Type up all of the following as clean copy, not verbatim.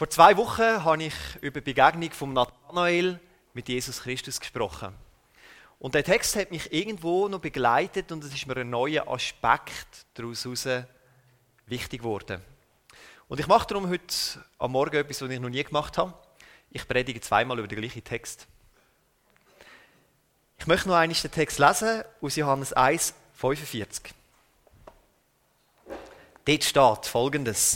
Vor 2 Wochen habe ich über die Begegnung von Nathanael mit Jesus Christus gesprochen. Und der Text hat mich irgendwo noch begleitet und es ist mir ein neuer Aspekt daraus heraus wichtig geworden. Und ich mache darum heute am Morgen etwas, was ich noch nie gemacht habe. Ich predige 2-mal über den gleichen Text. Ich möchte noch einmal den Text lesen aus Johannes 1, 45. Dort steht Folgendes.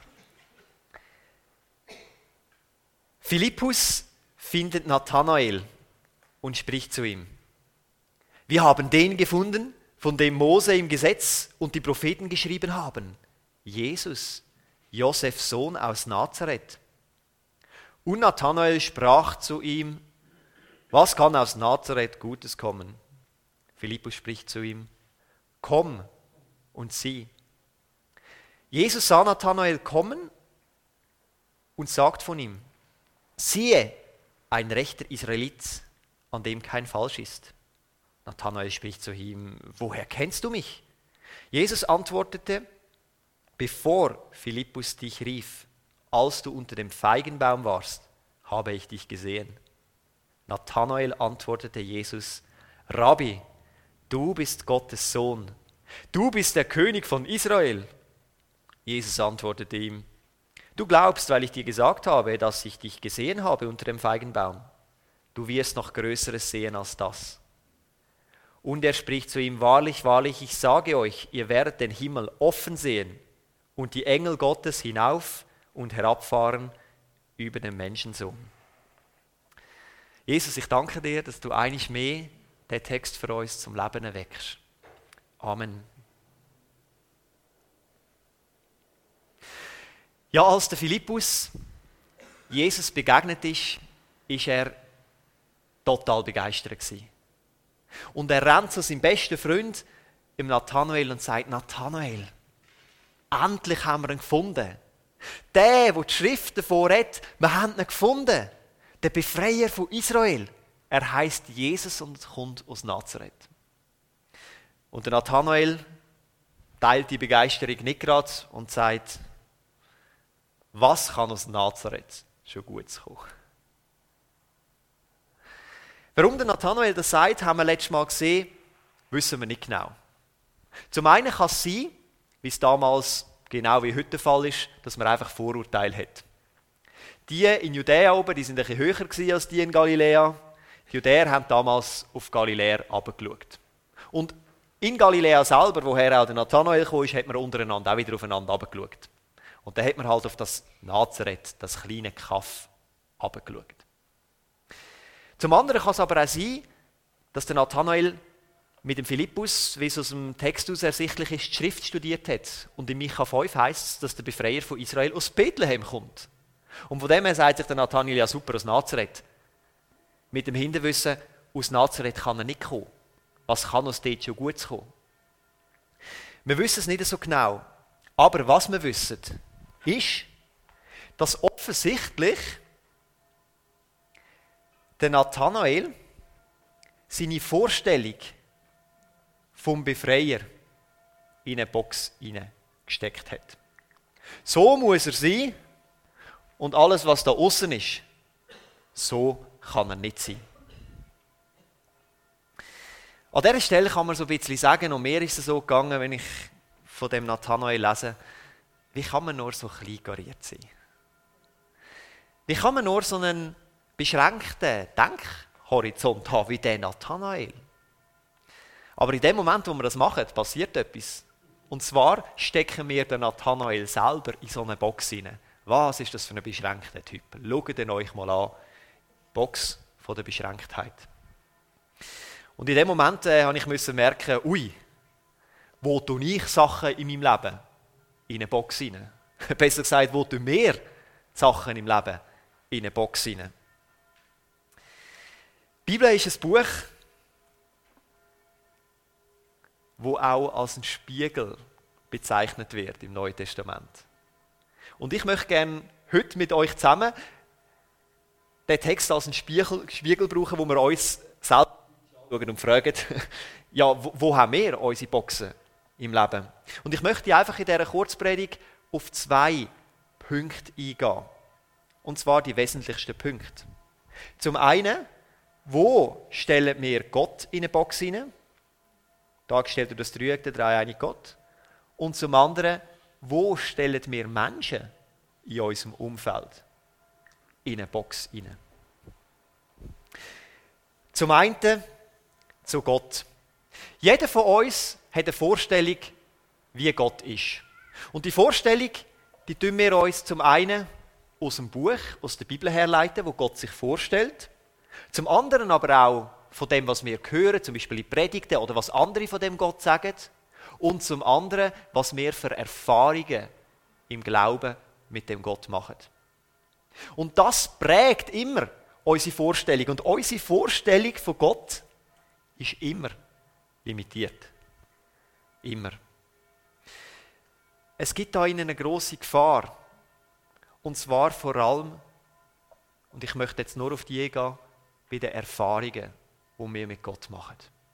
Philippus findet Nathanael und spricht zu ihm. Wir haben den gefunden, von dem Mose im Gesetz und die Propheten geschrieben haben. Jesus, Josefs Sohn aus Nazareth. Und Nathanael sprach zu ihm, was kann aus Nazareth Gutes kommen? Philippus spricht zu ihm, komm und sieh. Jesus sah Nathanael kommen und sagt von ihm, siehe, ein rechter Israelit, an dem kein Falsch ist. Nathanael spricht zu ihm, woher kennst du mich? Jesus antwortete, bevor Philippus dich rief, als du unter dem Feigenbaum warst, habe ich dich gesehen. Nathanael antwortete Jesus, Rabbi, du bist Gottes Sohn, du bist der König von Israel. Jesus antwortete ihm, du glaubst, weil ich dir gesagt habe, dass ich dich gesehen habe unter dem Feigenbaum. Du wirst noch Größeres sehen als das. Und er spricht zu ihm, wahrlich, wahrlich, ich sage euch, ihr werdet den Himmel offen sehen und die Engel Gottes hinauf und herabfahren über den Menschensohn. Jesus, ich danke dir, dass du einmal mehr den Text für uns zum Leben erweckst. Amen. Ja, als der Philippus Jesus begegnet ist, ist er total begeistert gewesen. Und er rennt zu seinem besten Freund, dem Nathanael, und sagt, Nathanael, endlich haben wir ihn gefunden. Der die Schrift davon redet, wir haben ihn gefunden. Der Befreier von Israel. Er heißt Jesus und kommt aus Nazareth. Und der Nathanael teilt die Begeisterung nicht gerade und sagt, was kann aus Nazareth schon Gutes kommen? Warum der Nathanael das sagt, haben wir letztes Mal gesehen, wissen wir nicht genau. Zum einen kann es sein, wie es damals genau wie heute der Fall ist, dass man einfach Vorurteile hat. Die in Judäa oben, die sind ein bisschen höher gewesen als die in Galiläa. Die Judäer haben damals auf Galiläa herabgeschaut. Und in Galiläa selber, woher auch der Nathanael kam, hat man untereinander auch wieder aufeinander herabgeschaut. Und dann hat man halt auf das Nazareth, das kleine Kaff, herabgeschaut. Zum anderen kann es aber auch sein, dass der Nathanael mit dem Philippus, wie es aus dem Text aus ersichtlich ist, die Schrift studiert hat. Und in Micha 5 heisst es, dass der Befreier von Israel aus Bethlehem kommt. Und von dem her sagt sich der Nathanael, ja super, aus Nazareth. Mit dem Hinterwissen, aus Nazareth kann er nicht kommen. Was kann aus dort schon Gutes kommen? Wir wissen es nicht so genau. Aber was wir wissen, ist, dass offensichtlich der Nathanael seine Vorstellung vom Befreier in eine Box hineingesteckt hat. So muss er sein und alles, was da außen ist, so kann er nicht sein. An dieser Stelle kann man so ein bisschen sagen, und mir ist es so gegangen, wenn ich von dem Nathanael lese, wie kann man nur so klein gariert sein? Wie kann man nur so einen beschränkten Denkhorizont haben wie der Nathanael? Aber in dem Moment, wo wir das machen, passiert etwas. Und zwar stecken wir den Nathanael selber in so eine Box hinein. Was ist das für ein beschränkter Typ? Schaut ihn euch mal an. Box von der Beschränktheit. Und in dem Moment musste ich merken, ui, wo tue ich Sachen in meinem Leben in eine Box hinein? Besser gesagt, wo tun wir Sachen im Leben in eine Box hinein? Die Bibel ist ein Buch, wo auch als ein Spiegel bezeichnet wird im Neuen Testament. Und ich möchte gerne heute mit euch zusammen den Text als einen Spiegel brauchen, wo wir uns selbst anschauen und fragen, ja, wo haben wir unsere Boxen im Leben? Und ich möchte einfach in dieser Kurzpredigt auf 2 Punkte eingehen. Und zwar die wesentlichsten Punkte. Zum einen, wo stellen wir Gott in eine Box hinein? Dargestellt durch das Dreieck, der dreieinige Gott. Und zum anderen, wo stellen wir Menschen in unserem Umfeld in eine Box hinein? Zum einen zu Gott. Jeder von uns hat eine Vorstellung, wie Gott ist. Und die Vorstellung, die tun wir uns zum einen aus dem Buch, aus der Bibel herleiten, wo Gott sich vorstellt. Zum anderen aber auch von dem, was wir hören, zum Beispiel in Predigten oder was andere von dem Gott sagen. Und zum anderen, was wir für Erfahrungen im Glauben mit dem Gott machen. Und das prägt immer unsere Vorstellung. Und unsere Vorstellung von Gott ist immer limitiert. Immer. Es gibt da eine grosse Gefahr. Und zwar vor allem, und ich möchte jetzt nur auf die eingehen, bei den Erfahrungen, die wir mit Gott machen.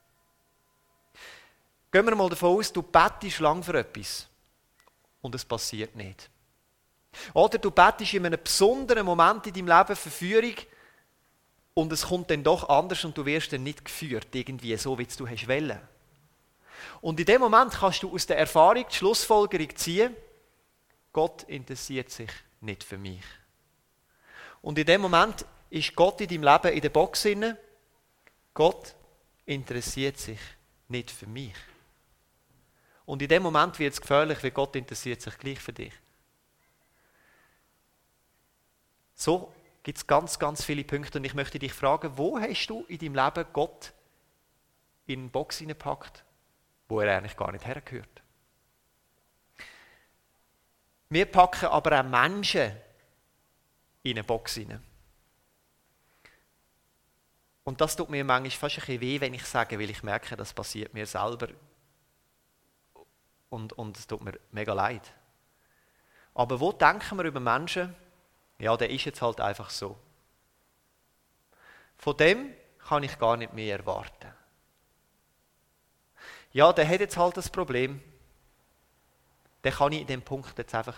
Gehen wir mal davon aus, du bettest lang für etwas und es passiert nicht. Oder du bettest in einem besonderen Moment in deinem Leben für Führung und es kommt dann doch anders und du wirst dann nicht geführt, irgendwie so, wie du hast wollen. Und in dem Moment kannst du aus der Erfahrung die Schlussfolgerung ziehen, Gott interessiert sich nicht für mich. Und in dem Moment ist Gott in deinem Leben in der Box drin. Gott interessiert sich nicht für mich. Und in dem Moment wird es gefährlich, weil Gott interessiert sich gleich für dich. So gibt es ganz, ganz viele Punkte. Und ich möchte dich fragen, wo hast du in deinem Leben Gott in eine Box hineingepackt, wo er eigentlich gar nicht hergehört? Wir packen aber auch Menschen in eine Box hinein. Und das tut mir manchmal fast ein bisschen weh, wenn ich sage, weil ich merke, das passiert mir selber. Und es tut mir mega leid. Aber wo denken wir über Menschen? Ja, der ist jetzt halt einfach so. Von dem kann ich gar nicht mehr erwarten. Ja, der hat jetzt halt das Problem. Den kann ich in dem Punkt jetzt einfach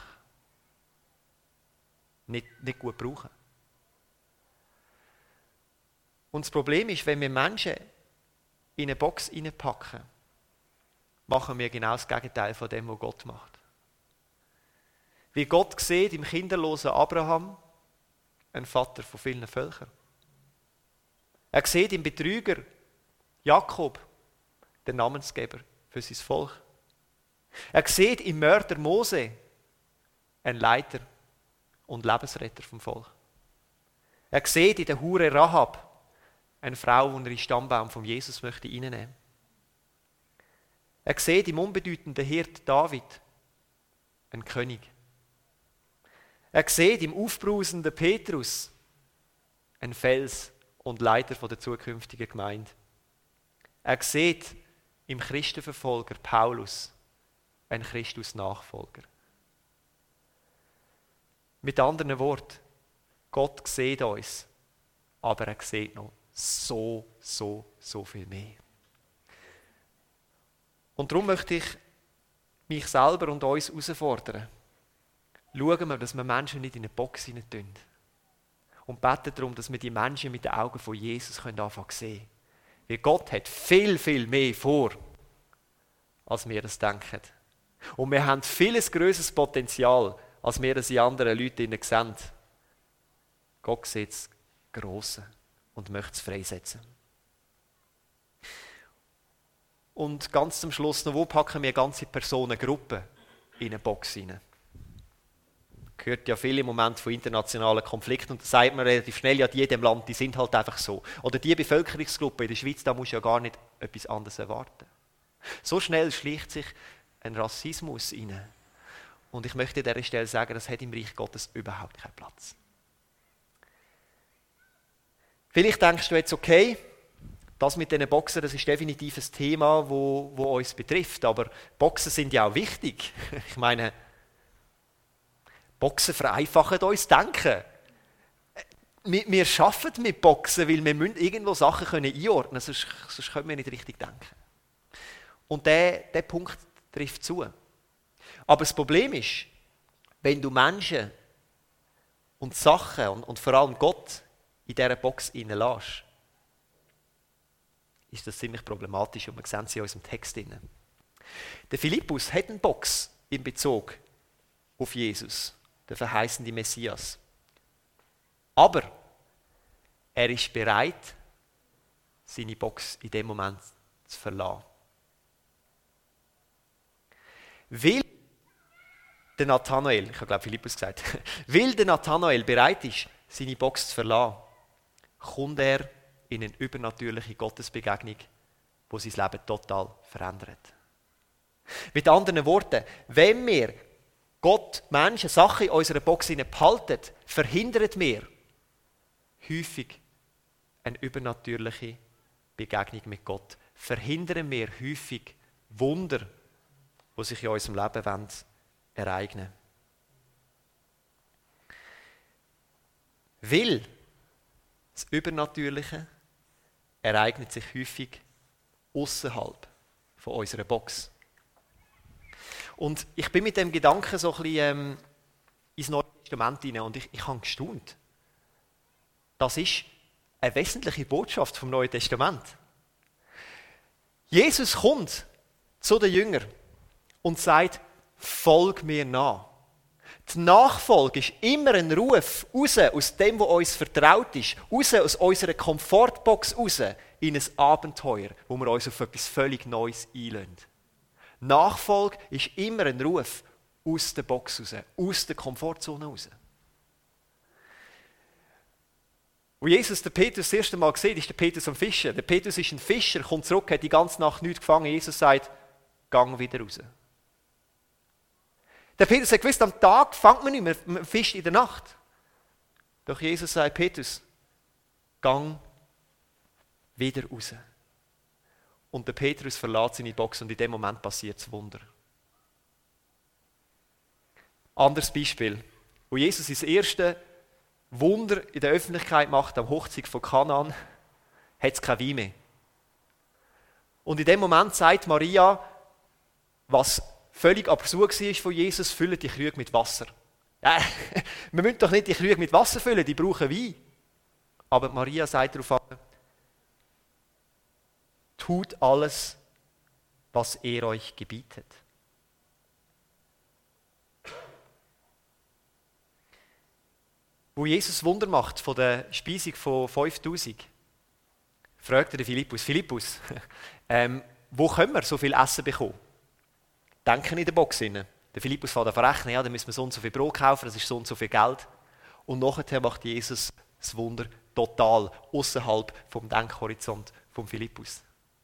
nicht gut brauchen. Und das Problem ist, wenn wir Menschen in eine Box hineinpacken, machen wir genau das Gegenteil von dem, was Gott macht. Wie Gott sieht im kinderlosen Abraham einen Vater von vielen Völkern. Er sieht im Betrüger Jakob den Namensgeber für sein Volk. Er sieht im Mörder Mose einen Leiter und Lebensretter vom Volk. Er sieht in der Hure Rahab eine Frau, die er in den Stammbaum von Jesus möchte reinnehmen. Er sieht im unbedeutenden Hirt David einen König. Er sieht im aufbrausenden Petrus einen Fels und Leiter der zukünftigen Gemeinde. Er sieht im Christenverfolger Paulus einen Christus-Nachfolger. Mit anderen Worten, Gott sieht uns, aber er sieht noch so viel mehr. Und darum möchte ich mich selber und uns herausfordern. Schauen wir, dass wir Menschen nicht in eine Box hinein und beten darum, dass wir die Menschen mit den Augen von Jesus anfangen zu sehen. Weil Gott hat viel, viel mehr vor, als wir das denken. Und wir haben vieles grösseres Potenzial, als wir es in anderen Leuten sehen. Gott sieht das Grosse und möchte es freisetzen. Und ganz zum Schluss noch, wo packen wir ganze Personengruppen in eine Box hinein? Hört ja viel im Moment von internationalen Konflikten und da sagt man relativ schnell, ja, die in diesem Land, die sind halt einfach so. Oder die Bevölkerungsgruppe in der Schweiz, da musst du ja gar nicht etwas anderes erwarten. So schnell schleicht sich ein Rassismus rein. Und ich möchte an dieser Stelle sagen, das hat im Reich Gottes überhaupt keinen Platz. Vielleicht denkst du jetzt, okay, das mit diesen Boxen, das ist definitiv ein Thema, wo uns betrifft. Aber Boxen sind ja auch wichtig. Ich meine, Boxen vereinfachen uns Denken. Wir arbeiten mit Boxen, weil wir müssen irgendwo Sachen einordnen können, sonst können wir nicht richtig denken. Und der Punkt trifft zu. Aber das Problem ist, wenn du Menschen und Sachen und vor allem Gott in dieser Box reinlässt, ist das ziemlich problematisch und wir sehen es in unserem Text drin. Der Philippus hat eine Box in Bezug auf Jesus, der verheißene Messias. Aber er ist bereit, seine Box in dem Moment zu verlassen. Weil der Nathanael, ich habe glaube Philippus gesagt, weil der Nathanael bereit ist, seine Box zu verlassen, kommt er in eine übernatürliche Gottesbegegnung, die sein Leben total verändert. Mit anderen Worten, wenn wir Gott, Menschen, Sachen in unserer Box behalten, verhindern wir häufig eine übernatürliche Begegnung mit Gott. Verhindern wir häufig Wunder, die sich in unserem Leben ereignen wollen. Weil das Übernatürliche ereignet sich häufig außerhalb von unserer Box. Und ich bin mit dem Gedanken so ein bisschen ins Neue Testament hinein und ich habe gestaunt. Das ist eine wesentliche Botschaft vom Neuen Testament. Jesus kommt zu den Jüngern und sagt, folg mir nach. Die Nachfolge ist immer ein Ruf raus aus dem, was uns vertraut ist, raus aus unserer Komfortbox raus in ein Abenteuer, wo wir uns auf etwas völlig Neues einlassen. Nachfolge ist immer ein Ruf aus der Box raus, aus der Komfortzone raus. Wo Jesus den Petrus das erste Mal sieht, ist der Petrus am Fischen. Der Petrus ist ein Fischer, kommt zurück, hat die ganze Nacht nichts gefangen. Jesus sagt, gang wieder raus. Der Petrus hat gewusst, am Tag fängt man nicht mehr, man fischt in der Nacht. Doch Jesus sagt, Petrus, gang wieder raus. Und der Petrus verlässt seine Box und in dem Moment passiert das Wunder. Anderes Beispiel. Wo Jesus sein erstes Wunder in der Öffentlichkeit macht, am Hochzeit von Kanaan, hat es kein Wein mehr. Und in dem Moment sagt Maria, was völlig absurd war von Jesus, füllen die Krüge mit Wasser. Ja, wir müssen doch nicht die Krüge mit Wasser füllen, die brauchen Wein. Aber Maria sagt darauf an, tut alles, was er euch gebietet. Wo Jesus Wunder macht von der Speisung von 5000, fragt er den Philippus, wo können wir so viel Essen bekommen? Denken in der Box rein. Der Philippus fährt davon rechnen, ja, dann müssen wir so und so viel Brot kaufen, das ist so und so viel Geld. Und nachher macht Jesus das Wunder total außerhalb vom Denkhorizont vom Philippus.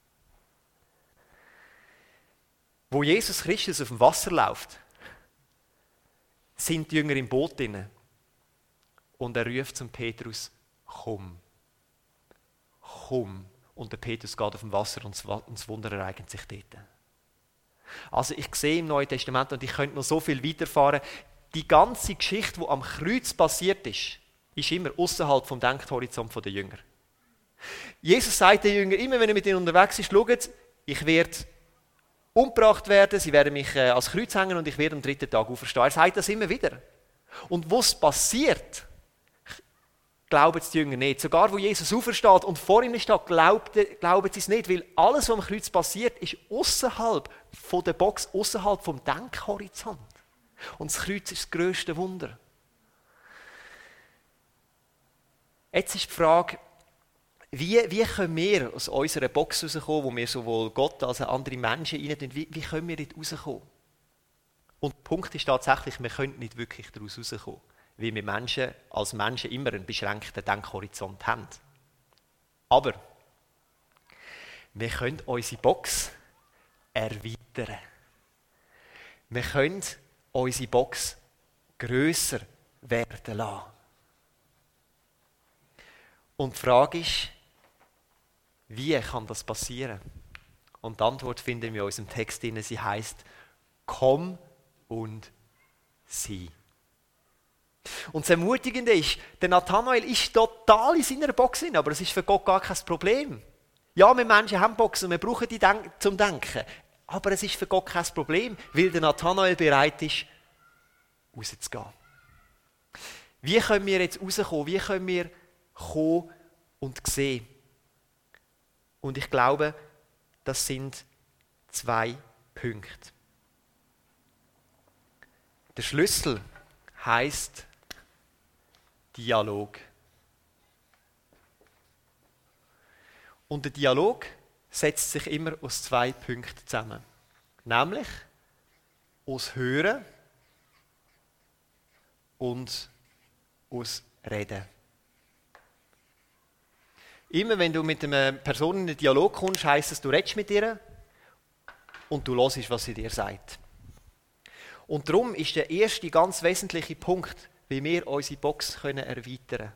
Wo Jesus Christus auf dem Wasser läuft, sind die Jünger im Boot drin. Und er ruft zum Petrus, komm. Komm. Und der Petrus geht auf dem Wasser und das Wunder ereignet sich dort. Also ich sehe im Neuen Testament, und ich könnte noch so viel weiterfahren, die ganze Geschichte, die am Kreuz passiert ist immer außerhalb vom Denkhorizont der Jünger. Jesus sagt den Jüngern, immer wenn er mit ihnen unterwegs ist, schaut, ich werde umgebracht werden, sie werden mich als Kreuz hängen und ich werde am 3. Tag auferstehen. Er sagt das immer wieder. Und was passiert, glauben die Jünger nicht. Sogar wo Jesus aufersteht und vor ihm steht, glauben sie es nicht, weil alles, was am Kreuz passiert, ist außerhalb von der Box, außerhalb vom Denkhorizont. Und das Kreuz ist das grösste Wunder. Jetzt ist die Frage, wie können wir aus unserer Box rauskommen, wo wir sowohl Gott als auch andere Menschen rein tun, wie können wir dort rauskommen? Und der Punkt ist tatsächlich, wir können nicht wirklich daraus rauskommen, weil wir als Menschen immer einen beschränkten Denkhorizont haben. Aber wir können unsere Box erweitern. Wir können unsere Box grösser werden lassen. Und die Frage ist, wie kann das passieren? Und die Antwort finden wir in unserem Text. Sie heisst, komm und sieh. Und das Ermutigende ist, der Nathanael ist total in seiner Box drin, aber es ist für Gott gar kein Problem. Ja, wir Menschen haben Boxen und wir brauchen die zum Denken. Aber es ist für Gott kein Problem, weil der Nathanael bereit ist, rauszugehen. Wie können wir jetzt rauskommen? Wie können wir kommen und sehen? Und ich glaube, das sind 2 Punkte. Der Schlüssel heisst Dialog. Und der Dialog setzt sich immer aus 2 Punkten zusammen. Nämlich aus Hören und aus Reden. Immer wenn du mit einer Person in einen Dialog kommst, heisst es, du redest mit ihr und du hörst, was sie dir sagt. Und darum ist der erste ganz wesentliche Punkt, wie wir unsere Box erweitern können.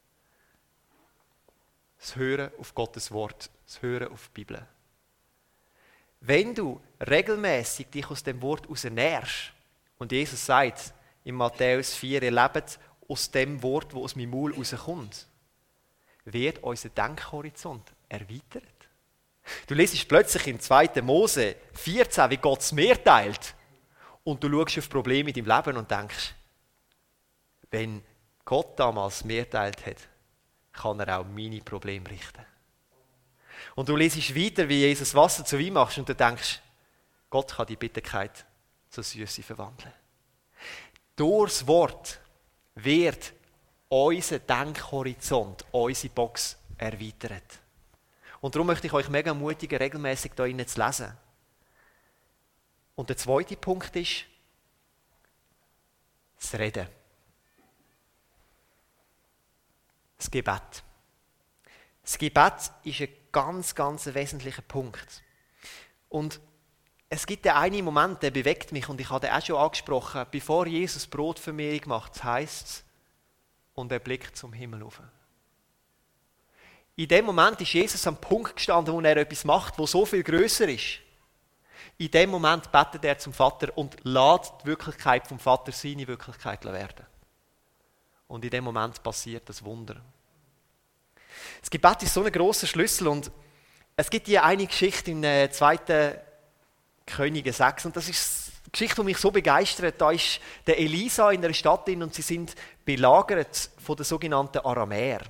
Das Hören auf Gottes Wort, das Hören auf die Bibel. Wenn du regelmäßig dich aus dem Wort ernährst, und Jesus sagt in Matthäus 4, ihr lebt aus dem Wort, das aus meinem Maul rauskommt, wird unser Denkhorizont erweitert. Du liest plötzlich in 2. Mose 14, wie Gott das Meer teilt, und du schaust auf Probleme in deinem Leben und denkst, wenn Gott damals das Meer teilt hat, kann er auch meine Probleme richten. Und du liest weiter, wie Jesus Wasser zu Wein macht, und du denkst, Gott kann die Bitterkeit zur Süße verwandeln. Durchs Wort wird unser Denkhorizont, unsere Box erweitert. Und darum möchte ich euch mega ermutigen, regelmäßig da zu lesen. Und der zweite Punkt ist das Reden. Das Gebet. Das Gebet ist ein ganz, ganz wesentlicher Punkt. Und es gibt den einen Moment, der bewegt mich, und ich habe den auch schon angesprochen, bevor Jesus Brotvermehrung macht, heisst es, und er blickt zum Himmel auf. In dem Moment ist Jesus am Punkt gestanden, wo er etwas macht, wo so viel grösser ist. In dem Moment betet er zum Vater und lässt die Wirklichkeit vom Vater seine Wirklichkeit werden. Und in dem Moment passiert das Wunder. Das Gebet ist so ein grosser Schlüssel, und es gibt hier eine Geschichte in 2. Könige 6, und das ist eine Geschichte, die mich so begeistert. Da ist der Elisa in einer Stadt und sie sind belagert von den sogenannten Aramäer.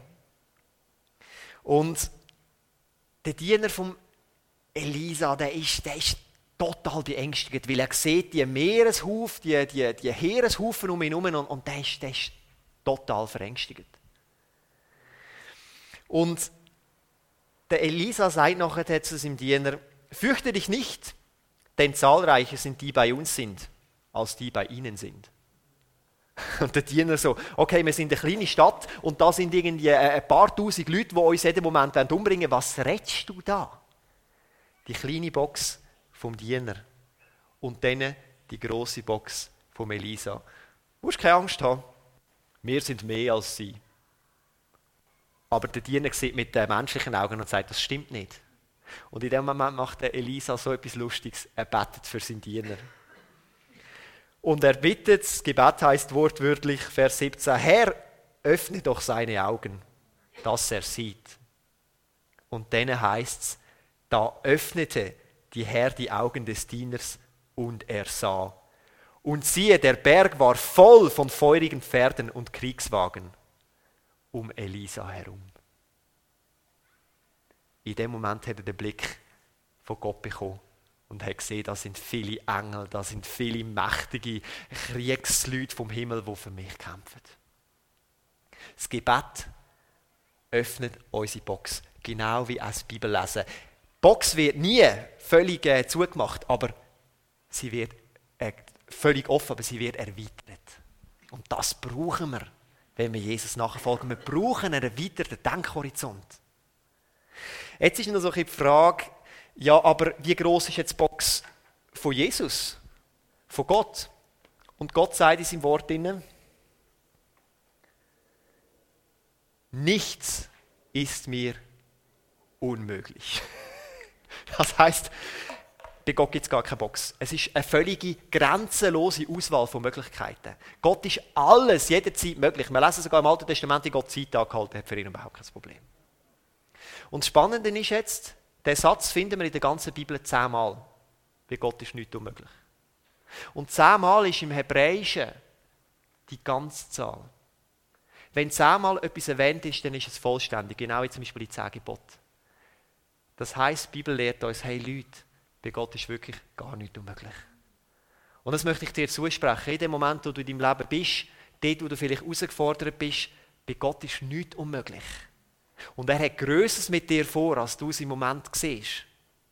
Und der Diener von Elisa, der ist total beängstigt, weil er sieht die Meereshaufen, die Heereshaufen um ihn herum, und der ist total verängstigt. Und der Elisa sagt nachher zu seinem Diener, fürchte dich nicht, denn zahlreicher sind die bei uns sind, als die bei ihnen sind. Und der Diener so, okay, wir sind eine kleine Stadt und da sind irgendwie ein paar tausend Leute, die uns jeden Moment umbringen wollen. Was redest du da? Die kleine Box vom Diener und dann die grosse Box vom Elisa. Du musst keine Angst haben, wir sind mehr als sie. Aber der Diener sieht mit den menschlichen Augen und sagt, das stimmt nicht. Und in dem Moment macht der Elisa so etwas Lustiges, er betet für seinen Diener. Und er bittet, das Gebet heisst wortwörtlich, Vers 17, Herr, öffne doch seine Augen, dass er sieht. Und dann heisst es, da öffnete die Herr die Augen des Dieners und er sah. Und siehe, der Berg war voll von feurigen Pferden und Kriegswagen um Elisa herum. In dem Moment hat er den Blick von Gott bekommen und hat gesehen, da sind viele Engel, da sind viele mächtige Kriegsleute vom Himmel, die für mich kämpfen. Das Gebet öffnet unsere Box, genau wie auch das Bibellesen. Die Box wird nie völlig zugemacht, aber sie wird völlig offen, aber sie wird erweitert. Und das brauchen wir, wenn wir Jesus nachfolgen. Wir brauchen einen erweiterten Denkhorizont. Jetzt ist noch so die Frage, ja, aber wie gross ist jetzt die Box von Jesus, von Gott? Und Gott sagt in seinem Wort drin, nichts ist mir unmöglich. Das heisst, bei Gott gibt es gar keine Box. Es ist eine völlige, grenzenlose Auswahl von Möglichkeiten. Gott ist alles, jederzeit möglich. Wir lesen sogar im Alten Testament, wie Gott Zeit angehalten hat, für ihn überhaupt kein Problem. Und das Spannende ist jetzt, den Satz finden wir in der ganzen Bibel 10-mal. Bei Gott ist nichts unmöglich. Und 10-mal ist im Hebräischen die ganze Zahl. Wenn 10-mal etwas erwähnt ist, dann ist es vollständig. Genau wie zum Beispiel die 10 Gebote. Das heisst, die Bibel lehrt uns, hey Leute, bei Gott ist wirklich gar nichts unmöglich. Und das möchte ich dir zusprechen. In dem Moment, wo du in deinem Leben bist, dort, wo du vielleicht herausgefordert bist, bei Gott ist nichts unmöglich. Und er hat Größeres mit dir vor, als du es im Moment siehst.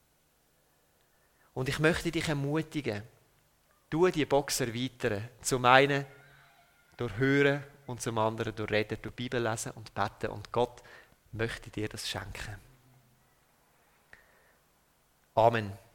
Und ich möchte dich ermutigen, tu die Box erweitern. Zum einen durch Hören und zum anderen durch Reden, durch Bibel lesen und beten. Und Gott möchte dir das schenken. Amen.